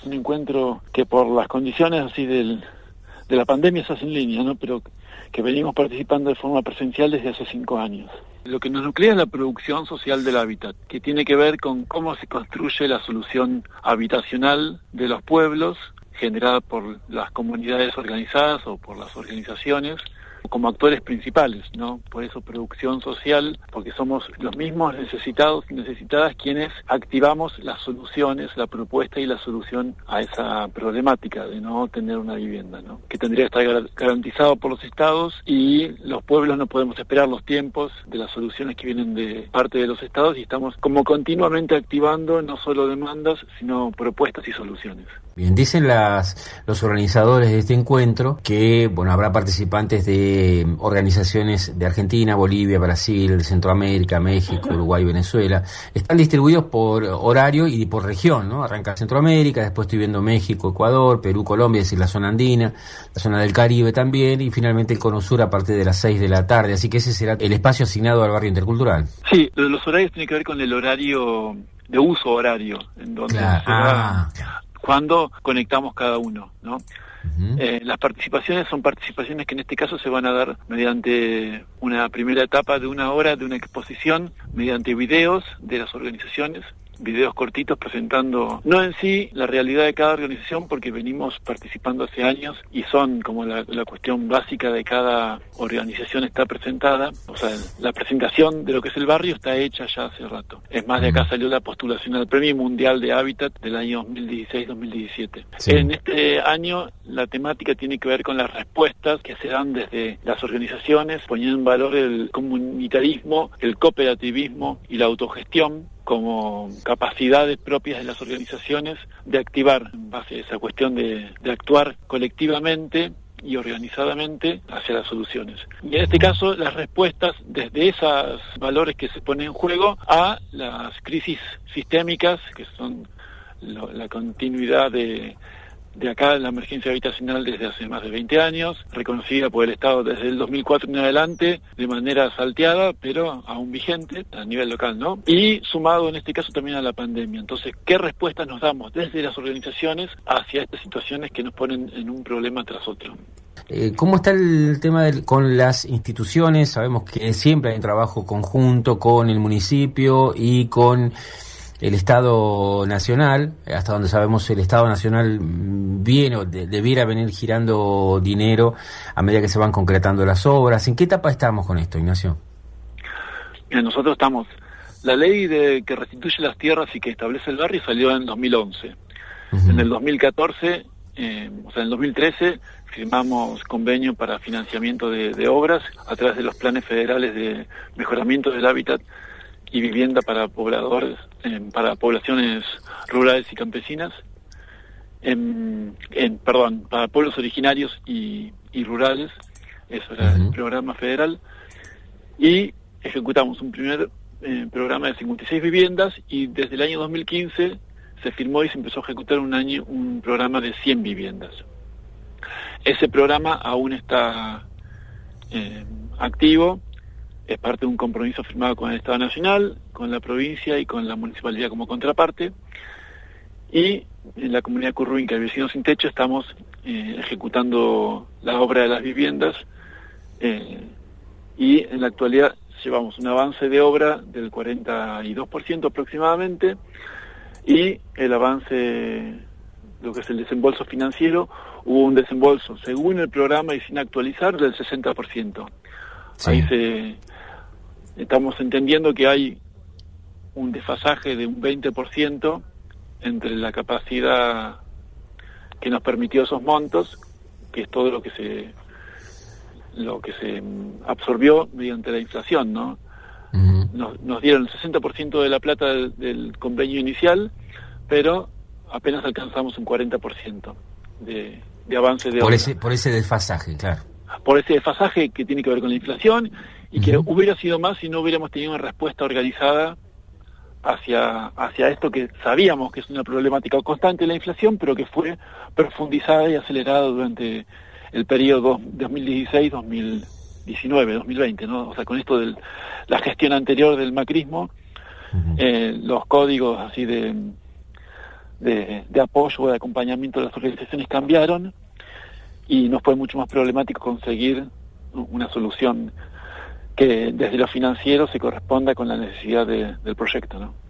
un encuentro que por las condiciones así de la pandemia se hace en línea, ¿no? Pero que venimos participando de forma presencial desde hace 5 años. Lo que nos nuclea es la producción social del hábitat, que tiene que ver con cómo se construye la solución habitacional de los pueblos, generada por las comunidades organizadas o por las organizaciones, como actores principales, ¿no? Por eso producción social, porque somos los mismos necesitados y necesitadas quienes activamos las soluciones, la propuesta y la solución a esa problemática de no tener una vivienda, ¿no? Que tendría que estar garantizado por los estados, y los pueblos no podemos esperar los tiempos de las soluciones que vienen de parte de los estados, y estamos como continuamente activando no solo demandas, sino propuestas y soluciones. Bien, dicen los organizadores de este encuentro que, bueno, habrá participantes de organizaciones de Argentina, Bolivia, Brasil, Centroamérica, México, Uruguay, Venezuela. Están distribuidos por horario y por región, ¿no? Arranca Centroamérica, después estoy viendo México, Ecuador, Perú, Colombia, es decir, la zona andina, la zona del Caribe también, y finalmente el Cono Sur a partir de las 6 de la tarde. Así que ese será el espacio asignado al barrio intercultural. Sí, los horarios tienen que ver con el horario de uso horario, en donde cuando conectamos cada uno, ¿no? Uh-huh. Las participaciones son participaciones que en este caso se van a dar mediante una primera etapa de 1 hora de una exposición, mediante videos de las organizaciones, videos cortitos presentando, no en sí la realidad de cada organización, porque venimos participando hace años y son como la cuestión básica de cada organización está presentada, o sea, la presentación de lo que es el barrio está hecha ya hace rato. Es más, de acá salió la postulación al Premio Mundial de Hábitat del año 2016-2017. Sí. En este año la temática tiene que ver con las respuestas que se dan desde las organizaciones, poniendo en valor el comunitarismo, el cooperativismo y la autogestión como capacidades propias de las organizaciones de activar en base a esa cuestión de actuar colectivamente y organizadamente hacia las soluciones. Y en este caso, las respuestas desde esos valores que se ponen en juego a las crisis sistémicas, que son la continuidad de acá la emergencia habitacional desde hace más de 20 años, reconocida por el Estado desde el 2004 en adelante, de manera salteada, pero aún vigente a nivel local, ¿no? Y sumado en este caso también a la pandemia. Entonces, ¿qué respuestas nos damos desde las organizaciones hacia estas situaciones que nos ponen en un problema tras otro? ¿Cómo está el tema con las instituciones? Sabemos que siempre hay un trabajo conjunto con el municipio y con el Estado Nacional. Hasta donde sabemos, el Estado Nacional viene o debiera venir girando dinero a medida que se van concretando las obras. ¿En qué etapa estamos con esto, Ignacio? Mira, nosotros estamos... La ley que restituye las tierras y que establece el barrio salió en 2011. Uh-huh. En el 2014, o sea, en el 2013, firmamos convenio para financiamiento de obras a través de los planes federales de mejoramiento del hábitat y vivienda para pobladores, para poblaciones rurales y campesinas, para pueblos originarios y rurales. Eso era el programa federal, y ejecutamos un primer programa de 56 viviendas, y desde el año 2015 se firmó y se empezó a ejecutar un programa de 100 viviendas. Ese programa aún está activo. Es parte de un compromiso firmado con el Estado Nacional, con la provincia y con la municipalidad como contraparte. Y en la comunidad Curruinca, Vecinos Sin Techo, estamos ejecutando la obra de las viviendas, y en la actualidad llevamos un avance de obra del 42% aproximadamente, y el avance, lo que es el desembolso financiero, hubo un desembolso según el programa y sin actualizar del 60%. Sí. Ahí estamos entendiendo que hay un desfasaje de un 20% entre la capacidad que nos permitió esos montos, que es todo lo que se absorbió mediante la inflación, ¿no? Uh-huh. Nos dieron el 60% de la plata del convenio inicial, pero apenas alcanzamos un 40% de avance de obra. Por ese desfasaje, claro. Por ese desfasaje que tiene que ver con la inflación, y que hubiera sido más si no hubiéramos tenido una respuesta organizada hacia esto que sabíamos que es una problemática constante de la inflación, pero que fue profundizada y acelerada durante el periodo 2016, 2019, 2020, ¿no? O sea, con esto de la gestión anterior del macrismo, los códigos así de de apoyo o de acompañamiento de las organizaciones cambiaron y nos fue mucho más problemático conseguir una solución que desde lo financiero se corresponda con la necesidad del proyecto, ¿no?